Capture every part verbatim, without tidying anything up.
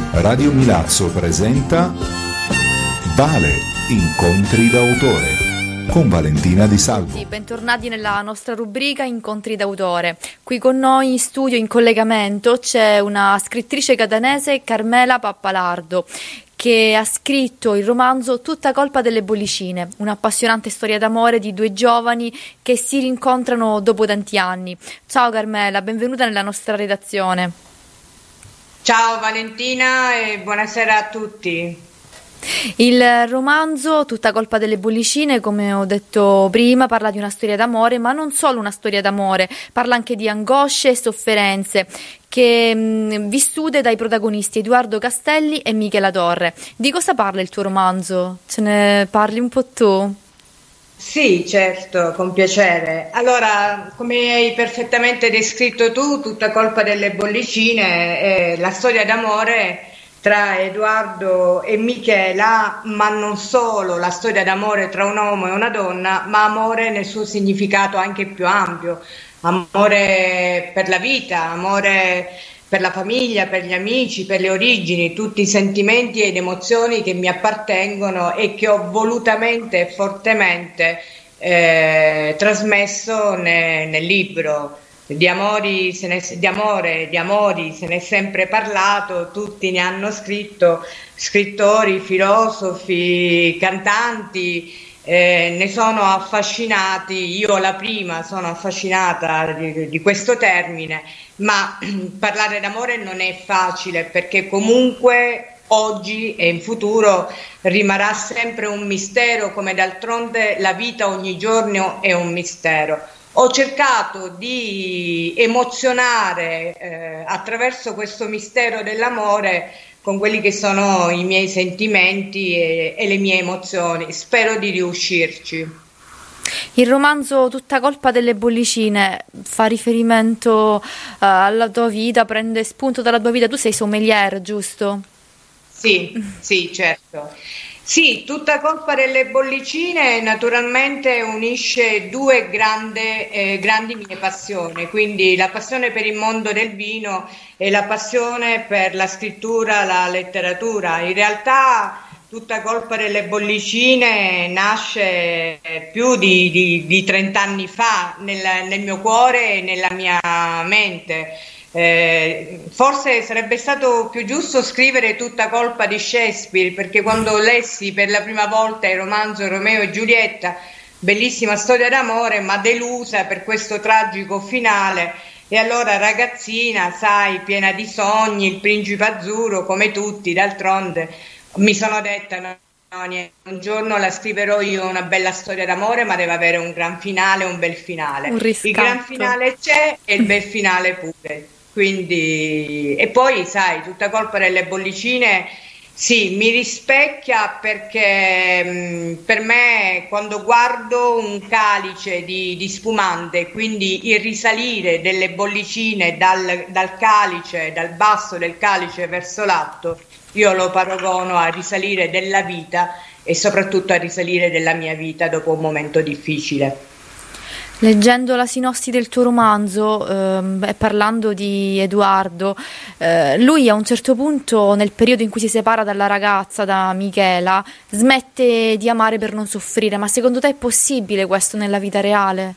Radio Milazzo presenta Vale, incontri d'autore con Valentina Di Salvo. Sì, bentornati nella nostra rubrica Incontri d'autore. Qui con noi in studio, in collegamento, c'è una scrittrice catanese, Carmela Pappalardo, che ha scritto il romanzo Tutta colpa delle bollicine, un'appassionante storia d'amore di due giovani che si rincontrano dopo tanti anni. Ciao Carmela, benvenuta nella nostra redazione. Ciao Valentina e buonasera a tutti. Il romanzo Tutta colpa delle bollicine, come ho detto prima, parla di una storia d'amore, ma non solo una storia d'amore, parla anche di angosce e sofferenze che mh, vissute dai protagonisti Edoardo Castelli e Michela Torre. Di cosa parla il tuo romanzo? Ce ne parli un po' tu? Sì, certo, con piacere. Allora, come hai perfettamente descritto tu, Tutta colpa delle bollicine è la storia d'amore tra Edoardo e Michela, ma non solo la storia d'amore tra un uomo e una donna, ma amore nel suo significato anche più ampio, amore per la vita, amore per la famiglia, per gli amici, per le origini, tutti i sentimenti ed emozioni che mi appartengono e che ho volutamente e fortemente eh, trasmesso ne, nel libro. Di, amori se ne, di amore, di amori se ne è sempre parlato, tutti ne hanno scritto, scrittori, filosofi, cantanti, eh, ne sono affascinati, io la prima sono affascinata di, di questo termine, ma parlare d'amore non è facile perché comunque oggi e in futuro rimarrà sempre un mistero, come d'altronde la vita ogni giorno è un mistero. Ho cercato di emozionare eh, attraverso questo mistero dell'amore con quelli che sono i miei sentimenti e, e le mie emozioni. Spero di riuscirci. Il romanzo Tutta colpa delle bollicine fa riferimento uh, alla tua vita, prende spunto dalla tua vita. Tu sei sommelier, giusto? Sì, sì, certo. Sì, Tutta colpa delle bollicine naturalmente unisce due grande, eh, grandi mie passioni, quindi la passione per il mondo del vino e la passione per la scrittura, la letteratura. In realtà Tutta colpa delle bollicine nasce più di, di, di trenta anni fa nel, nel mio cuore e nella mia mente. Eh, forse sarebbe stato più giusto scrivere Tutta colpa di Shakespeare, perché quando lessi per la prima volta il romanzo Romeo e Giulietta, bellissima storia d'amore, ma delusa per questo tragico finale, e allora ragazzina, sai, piena di sogni, il principe azzurro come tutti, d'altronde mi sono detta no, no, niente, un giorno la scriverò io una bella storia d'amore, ma deve avere un gran finale, un bel finale. Un riscatto. Il gran finale c'è e il bel finale pure. Quindi, e poi sai, Tutta colpa delle bollicine sì, mi rispecchia perché mh, per me quando guardo un calice di, di spumante, quindi il risalire delle bollicine dal, dal calice, dal basso del calice verso l'alto, io lo paragono a risalire della vita e soprattutto a risalire della mia vita dopo un momento difficile. Leggendo la sinossi del tuo romanzo ehm, e parlando di Edoardo, eh, lui a un certo punto, nel periodo in cui si separa dalla ragazza, da Michela, smette di amare per non soffrire. Ma secondo te è possibile questo nella vita reale?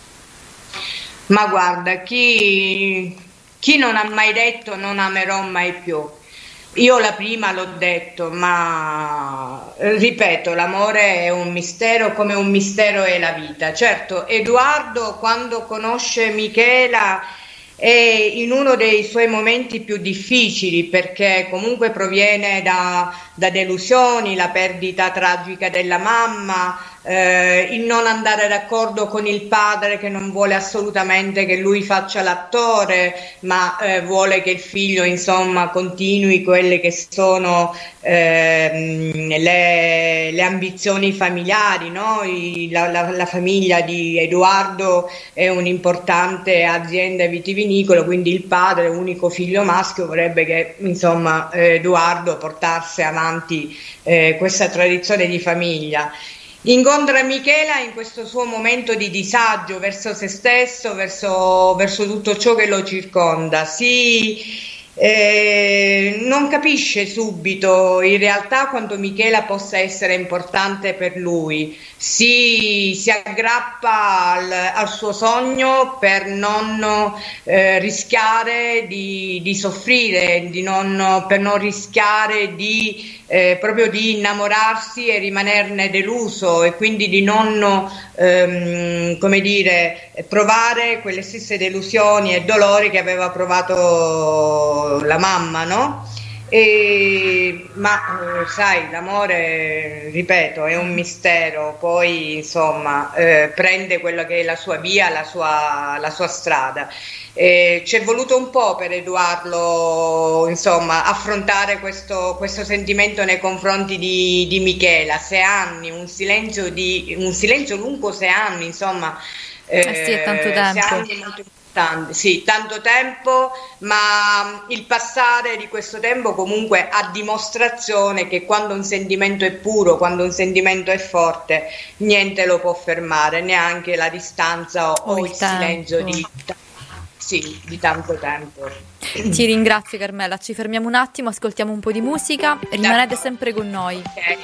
Ma guarda, chi, chi non ha mai detto non amerò mai più? Io la prima l'ho detto, ma ripeto, l'amore è un mistero come un mistero è la vita. Certo, Edoardo quando conosce Michela è in uno dei suoi momenti più difficili perché comunque proviene da, da delusioni, la perdita tragica della mamma, eh, il non andare d'accordo con il padre che non vuole assolutamente che lui faccia l'attore, ma eh, vuole che il figlio insomma continui quelle che sono eh, le, le ambizioni familiari, no? I, la, la, la famiglia di Edoardo è un'importante azienda vitivinicola, quindi il padre, unico figlio maschio, vorrebbe che insomma Edoardo portasse avanti eh, questa tradizione di famiglia. Incontra Michela in questo suo momento di disagio verso se stesso, verso, verso tutto ciò che lo circonda. Si, Eh, non capisce subito in realtà quanto Michela possa essere importante per lui, si, si aggrappa al, al suo sogno per non eh, rischiare di, di soffrire, di non, per non rischiare di, eh, proprio di innamorarsi e rimanerne deluso, e quindi di non ehm, come dire, provare quelle stesse delusioni e dolori che aveva provato la mamma, no? E, ma eh, sai, l'amore, ripeto, è un mistero, poi insomma eh, prende quella che è la sua via, la sua, la sua strada. Eh, ci è voluto un po' per Edoardo, insomma, affrontare questo, questo sentimento nei confronti di, di Michela. Sei anni, un silenzio, di, un silenzio lungo, sei anni, insomma. Eh, eh sì, è tanto tempo. Sei anni molto importanti, sì, tanto tempo, ma il passare di questo tempo comunque a dimostrazione che quando un sentimento è puro, quando un sentimento è forte, niente lo può fermare, neanche la distanza o, o il, il silenzio di, sì, di tanto tempo. Ti ringrazio Carmela, ci fermiamo un attimo, ascoltiamo un po' di musica, rimanete sempre con noi. Okay.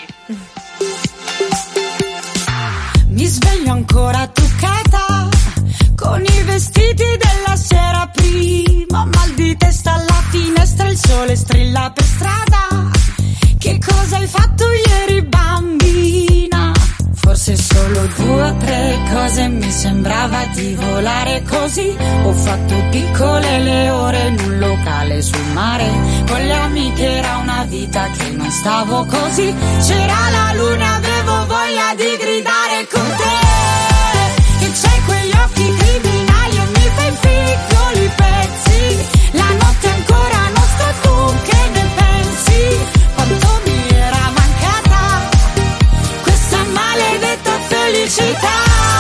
Mi sveglio ancora truccata con i vestiti della sera prima, mal di testa alla finestra, il sole strilla per strada. Che cosa hai fatto ieri, bambina? Forse solo due o tre cose, mi sembrava di volare così. Ho fatto piccole le ore in un locale sul mare, con le amiche era una vita che non stavo così. C'era la luna, avevo voglia di gridare con te, che c'hai quegli occhi criminali e mi fai piccoli pezzi. La notte è ancora nostra, tu che ne pensi? Quanto mi era mancata questa maledetta felicità.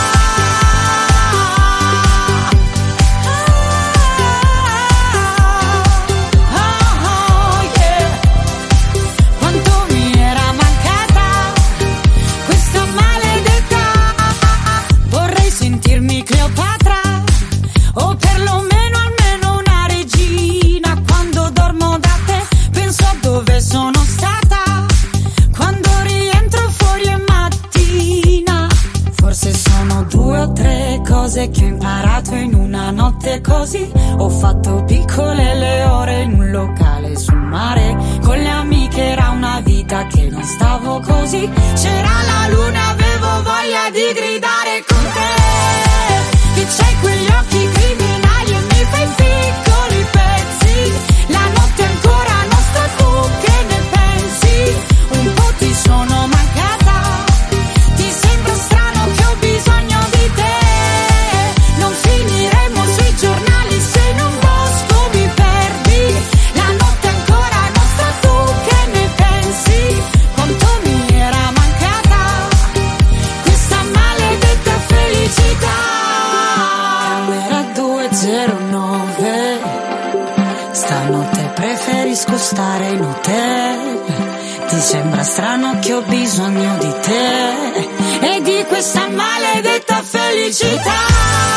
Che ho imparato in una notte così. Ho fatto piccole le ore in un locale sul mare, con le amiche era una vita che non stavo così. C'era la luna, avevo voglia di gridare con te, che c'hai quegli occhi criminali e mi fai piccoli pezzi. La notte è ancora nostra, tu che ne pensi? Un po' ti sono mancata, ti sembra strano che ho bisogno di te. Finiremo sui giornali se in un bosco mi perdi. La notte è ancora nostra, tu che ne pensi? Quanto mi era mancata questa maledetta felicità. Camera due zero nove, stanotte preferisco stare in hotel. Ti sembra strano che ho bisogno di te e di questa maledetta felicità.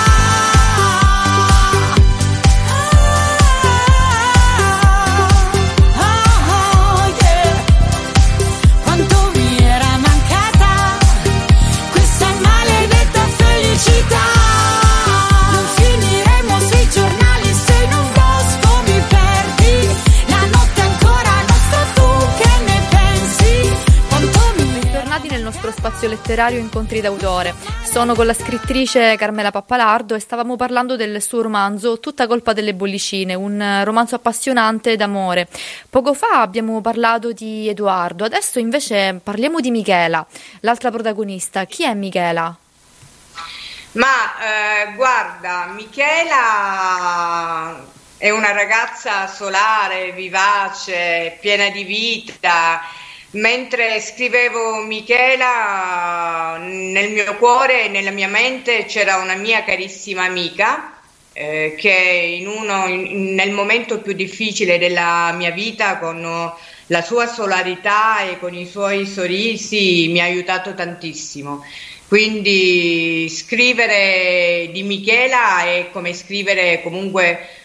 Spazio letterario Incontri d'autore. Sono con la scrittrice Carmela Pappalardo e stavamo parlando del suo romanzo Tutta colpa delle bollicine, un romanzo appassionante d'amore. Poco fa abbiamo parlato di Edoardo, adesso invece parliamo di Michela, l'altra protagonista. Chi è Michela? Ma eh, guarda, Michela è una ragazza solare, vivace, piena di vita. Mentre scrivevo Michela, nel mio cuore e nella mia mente c'era una mia carissima amica eh, che in uno, in, nel momento più difficile della mia vita, con la sua solarità e con i suoi sorrisi, mi ha aiutato tantissimo. Quindi scrivere di Michela è come scrivere comunque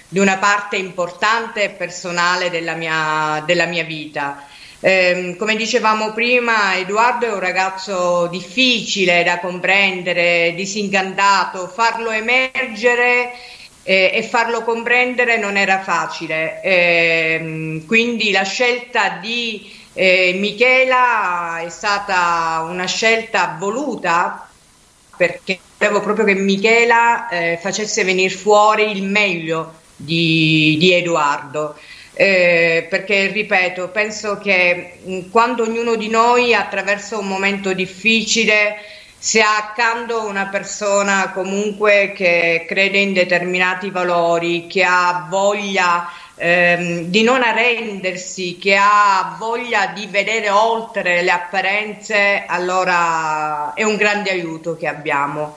di una parte importante e personale della mia, della mia vita. Eh, come dicevamo prima, Edoardo è un ragazzo difficile da comprendere, disincantato, farlo emergere eh, e farlo comprendere non era facile, eh, quindi la scelta di eh, Michela è stata una scelta voluta, perché volevo proprio che Michela eh, facesse venire fuori il meglio di, di Edoardo. Eh, perché ripeto, penso che mh, quando ognuno di noi attraversa un momento difficile, se ha accanto una persona comunque che crede in determinati valori, che ha voglia ehm, di non arrendersi, che ha voglia di vedere oltre le apparenze, allora è un grande aiuto che abbiamo.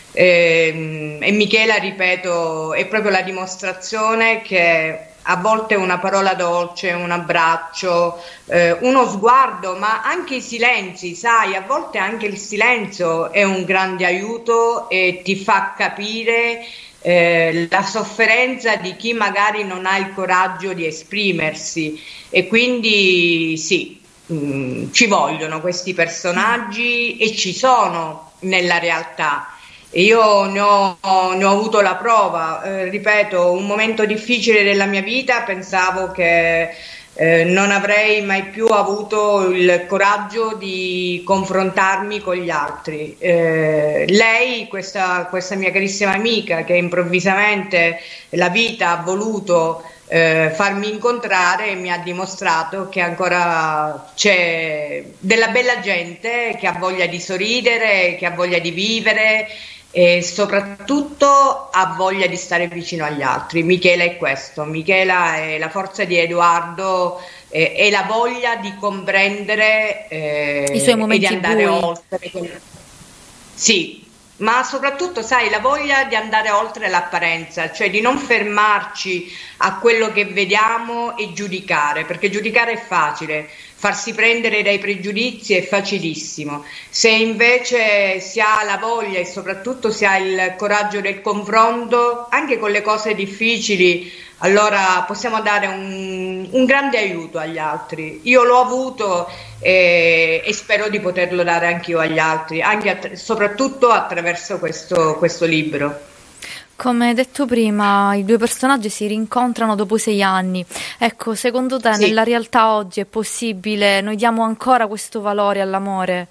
E, e Michela, ripeto, è proprio la dimostrazione che a volte una parola dolce, un abbraccio, eh, uno sguardo, ma anche i silenzi, sai, a volte anche il silenzio è un grande aiuto e ti fa capire eh, la sofferenza di chi magari non ha il coraggio di esprimersi, e quindi sì, mh, ci vogliono questi personaggi e ci sono nella realtà. Io ne ho, ne ho avuto la prova, eh, ripeto, un momento difficile della mia vita, pensavo che eh, non avrei mai più avuto il coraggio di confrontarmi con gli altri. Eh, lei, questa, questa mia carissima amica, che improvvisamente la vita ha voluto eh, farmi incontrare, mi ha dimostrato che ancora c'è della bella gente che ha voglia di sorridere, che ha voglia di vivere, e soprattutto ha voglia di stare vicino agli altri. Michela è questo, Michela è la forza di Edoardo, eh, è la voglia di comprendere eh, i suoi momenti e di andare bui. oltre. Sì, ma soprattutto, sai, la voglia di andare oltre l'apparenza, cioè di non fermarci a quello che vediamo e giudicare, perché giudicare è facile, farsi prendere dai pregiudizi è facilissimo. Se invece si ha la voglia e soprattutto si ha il coraggio del confronto, anche con le cose difficili, allora possiamo dare un, un grande aiuto agli altri. Io l'ho avuto e, e spero di poterlo dare anche io agli altri, anche att- soprattutto attraverso questo, questo libro. Come detto prima, i due personaggi si rincontrano dopo sei anni. Ecco, secondo te Sì. nella realtà oggi è possibile? Noi diamo ancora questo valore all'amore?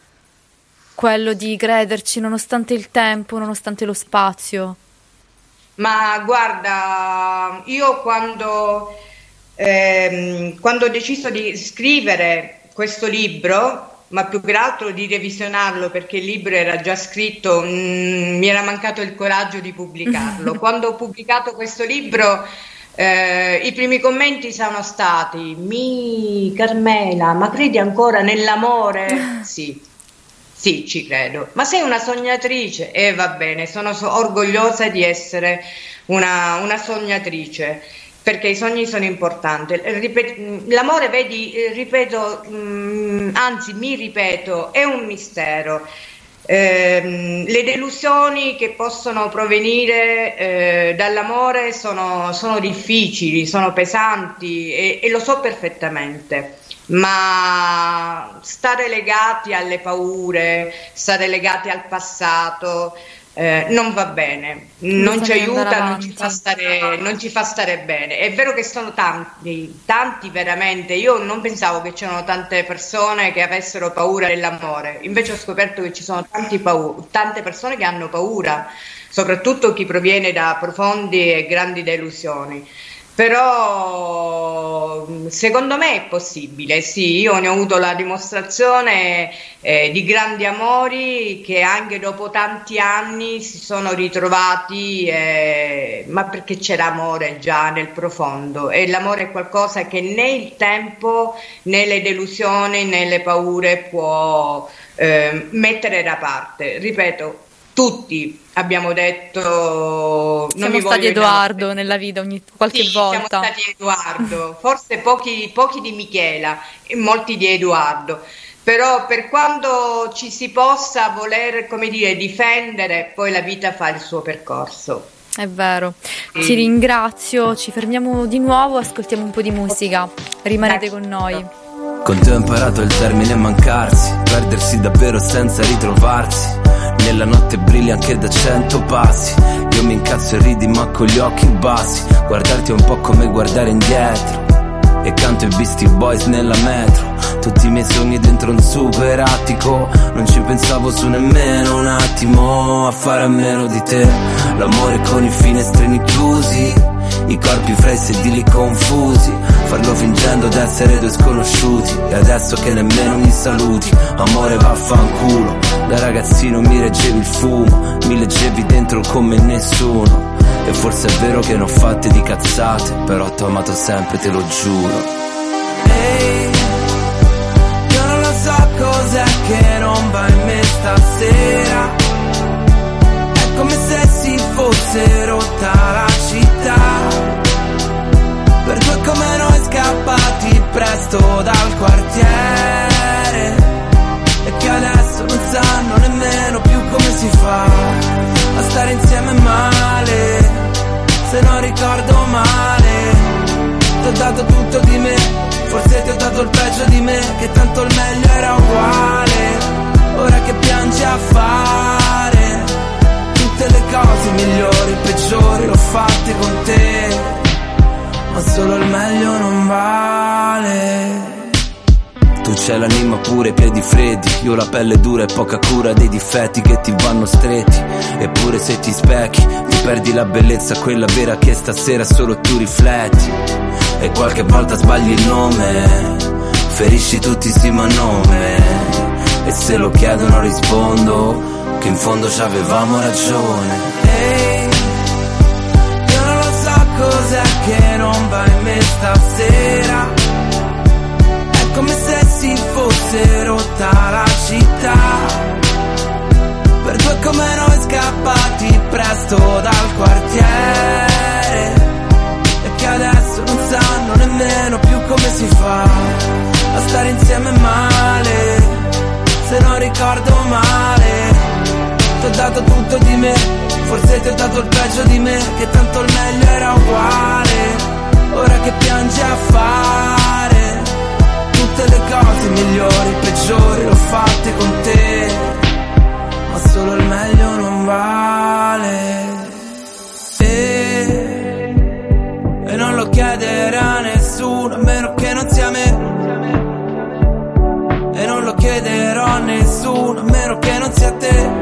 Quello di crederci nonostante il tempo, nonostante lo spazio? Ma guarda, io quando, ehm, quando ho deciso di scrivere questo libro, ma più che altro di revisionarlo, perché il libro era già scritto, mh, mi era mancato il coraggio di pubblicarlo. Quando ho pubblicato questo libro, eh, i primi commenti sono stati: mi Carmela, ma credi ancora nell'amore? Sì. Sì, ci credo. Ma sei una sognatrice? E eh, va bene, sono so- orgogliosa di essere una, una sognatrice, perché i sogni sono importanti. Ripet- l'amore, vedi, eh, ripeto, mh, anzi mi ripeto, è un mistero. Eh, le delusioni che possono provenire eh, dall'amore sono, sono difficili, sono pesanti e, e lo so perfettamente. Ma stare legati alle paure, stare legati al passato eh, non va bene, non ci aiuta, non ci fa stare, non ci fa stare bene. È vero che sono tanti, tanti veramente. Io non pensavo che c'erano tante persone che avessero paura dell'amore, invece ho scoperto che ci sono tanti paura, tante persone che hanno paura, soprattutto chi proviene da profondi e grandi delusioni. Però secondo me è possibile, sì, io ne ho avuto la dimostrazione eh, di grandi amori che anche dopo tanti anni si sono ritrovati, eh, ma perché c'era amore già nel profondo, e l'amore è qualcosa che né il tempo né le delusioni né le paure può eh, mettere da parte. Ripeto, tutti abbiamo detto non siamo mi stati voglio Edoardo innamorare. Nella vita ogni qualche Sì, volta. siamo stati Edoardo, forse pochi, pochi di Michela e molti di Edoardo, però per quanto ci si possa voler, come dire, difendere, poi la vita fa il suo percorso. È vero. Ti ringrazio, ci fermiamo di nuovo, ascoltiamo un po' di musica. Rimanete con noi. Con te ho imparato il termine mancarsi, perdersi davvero senza ritrovarsi. Nella notte brilli anche da cento passi. Io mi incazzo e ridi ma con gli occhi bassi. Guardarti è un po' come guardare indietro. E canto i Beastie Boys nella metro. Tutti i miei sogni dentro un super attico. Non ci pensavo su nemmeno un attimo a fare a meno di te. L'amore con i finestrini chiusi, i corpi fra i sedili confusi. Farlo fingendo d'essere due sconosciuti. E adesso che nemmeno mi saluti. Amore vaffanculo. Da ragazzino mi reggevi il fumo, mi leggevi dentro come nessuno. E forse è vero che ne ho fatte di cazzate, però t'ho amato sempre, te lo giuro. Ehi, io non lo so cos'è che non va in me stasera. È come se si fosse rotta la città. Per due come noi scappati presto dal quartiere. E che adesso non sanno nemmeno più come si fa a stare insieme male. Se non ricordo male, ti ho dato tutto di me. Forse ti ho dato il peggio di me, che tanto il meglio era uguale. Ora che piangi a fare tutte le cose migliori, peggiori l'ho fatte con te. Ma solo il meglio non vale. Tu c'hai l'anima pure, i piedi freddi. Io la pelle dura e poca cura dei difetti che ti vanno stretti. Eppure se ti specchi ti perdi la bellezza, quella vera che stasera solo tu rifletti. E qualche volta sbagli il nome, ferisci tutti sì ma nome. E se lo chiedono rispondo che in fondo c'avevamo ragione. Ehi, io non lo so cos'è che non va in me stasera. Come se si fosse rotta la città. Per due come noi scappati presto dal quartiere. E che adesso non sanno nemmeno più come si fa a stare insieme male. Se non ricordo male, ti ho dato tutto di me. Forse ti ho dato il peggio di me, che tanto il meglio era uguale. Ora che piangi a fare tutte le cose migliori, peggiori l'ho fatte con te. Ma solo il meglio non vale. E, e non lo chiederà a nessuno, a meno che non sia me. E non lo chiederò a nessuno, a meno che non sia te.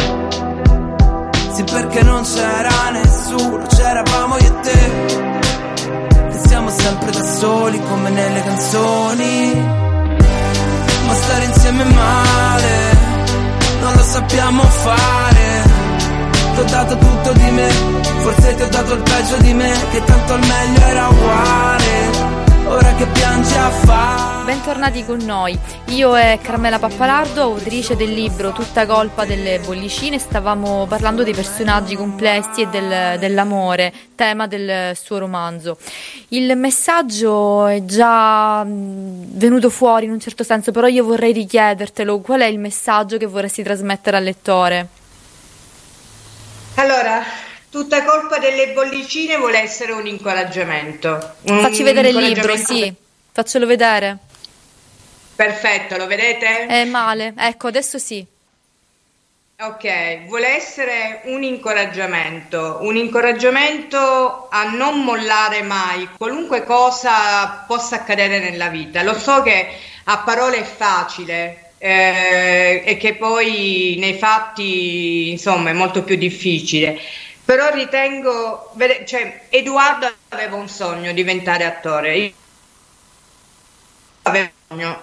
Sì, perché non c'era nessuno, c'eravamo io e te. Siamo sempre da soli come nelle canzoni. Ma stare insieme male non lo sappiamo fare. Ti ho dato tutto di me, forse ti ho dato il peggio di me, che tanto il meglio era uguale. Ora che piangi a fare. Bentornati con noi. Io e Carmela Pappalardo, autrice del libro Tutta colpa delle bollicine. Stavamo parlando dei personaggi complessi e del, dell'amore, tema del suo romanzo. Il messaggio è già venuto fuori in un certo senso, però io vorrei richiedertelo. Qual è il messaggio che vorresti trasmettere al lettore? Allora, tutta colpa delle bollicine vuole essere un incoraggiamento. Un Facci vedere il libro, sì. Faccelo vedere. Perfetto, lo vedete? È male, ecco, adesso sì. Ok, vuole essere un incoraggiamento, un incoraggiamento a non mollare mai, qualunque cosa possa accadere nella vita. Lo so che a parole è facile eh, e che poi nei fatti, insomma, è molto più difficile. Però ritengo, cioè, Edoardo aveva un sogno, diventare attore. Io avevo un sogno.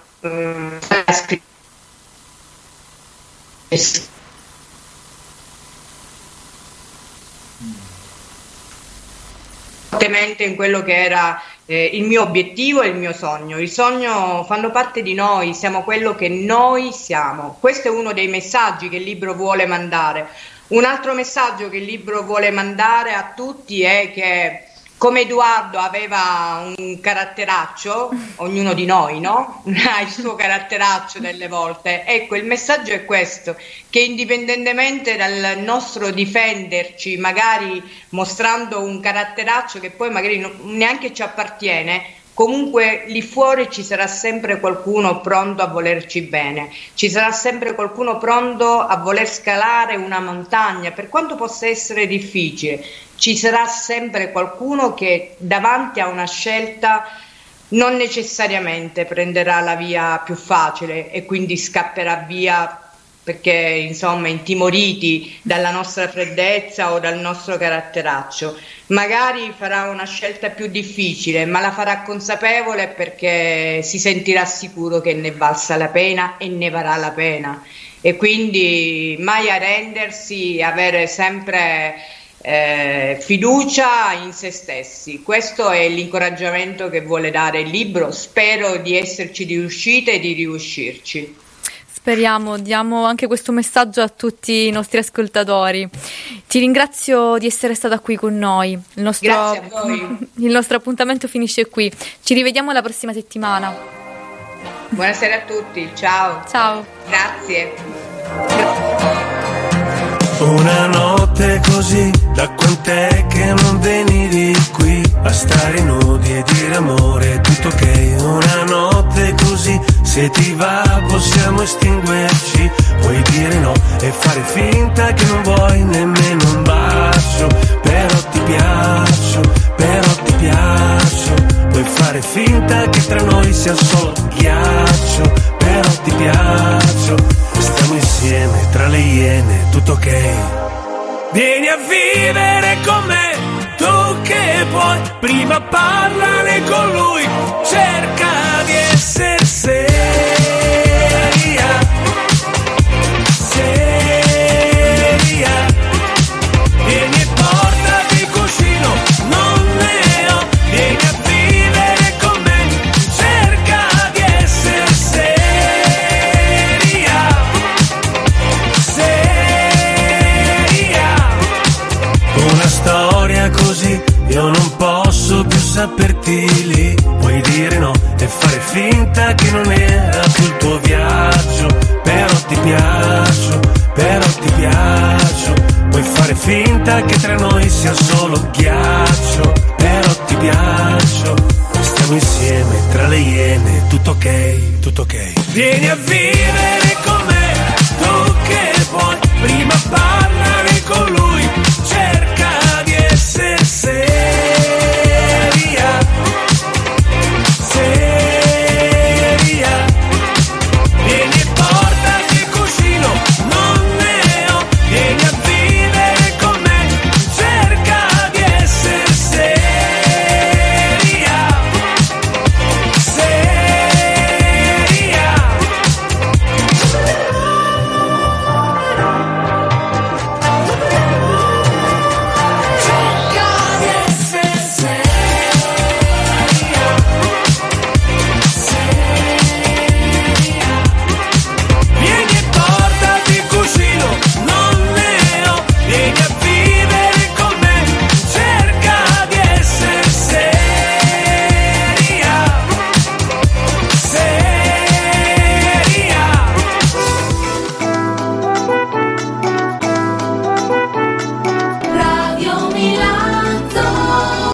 Fortemente in quello che era eh, il mio obiettivo e il mio sogno. Il sogno fanno parte di noi, siamo quello che noi siamo. Questo è uno dei messaggi che il libro vuole mandare. Un altro messaggio che il libro vuole mandare a tutti è che come Edoardo aveva un caratteraccio, ognuno di noi, no? Ha il suo caratteraccio delle volte. Ecco, il messaggio è questo, che indipendentemente dal nostro difenderci, magari mostrando un caratteraccio che poi magari non, neanche ci appartiene, comunque lì fuori ci sarà sempre qualcuno pronto a volerci bene, ci sarà sempre qualcuno pronto a voler scalare una montagna, per quanto possa essere difficile. Ci sarà sempre qualcuno che davanti a una scelta non necessariamente prenderà la via più facile e quindi scapperà via perché insomma intimoriti dalla nostra freddezza o dal nostro caratteraccio. Magari farà una scelta più difficile, ma la farà consapevole perché si sentirà sicuro che ne valsa la pena e ne varrà la pena. E quindi mai arrendersi, avere sempre Eh, fiducia in se stessi. Questo è l'incoraggiamento che vuole dare il libro. Spero di esserci riuscite e di riuscirci. Speriamo, diamo anche questo messaggio a tutti i nostri ascoltatori. Ti ringrazio di essere stata qui con noi. Il nostro, Grazie a voi. Il nostro appuntamento finisce qui. Ci rivediamo la prossima settimana. Buonasera a tutti, ciao. Ciao. Grazie. Una notte così, da quant'è che non venivi qui a stare nudi e dire amore, tutto ok. Una notte così, se ti va possiamo estinguerci, puoi dire no e fare finta che non vuoi nemmeno un bacio, però ti piaccio, però ti piaccio, puoi fare finta che tra noi sia solo ghiaccio, però ti piaccio. Stiamo insieme tra le iene, tutto ok. Vieni a vivere con me, tu che puoi, prima parlane con lui, cerca di essere seria, seria. Vieni e portati il cuscino, non ne ho, vieni a vivere con me, cerca di essere seria. Una storia così, io non posso più saperti lì. Puoi dire no e fare finta che non era più il tuo viaggio, però ti piaccio, però ti piaccio. Puoi fare finta che tra noi sia solo ghiaccio, però ti piaccio. Stiamo insieme tra le iene, tutto ok, tutto ok. Vieni a vivere con me, tu che puoi, prima parlare con lui.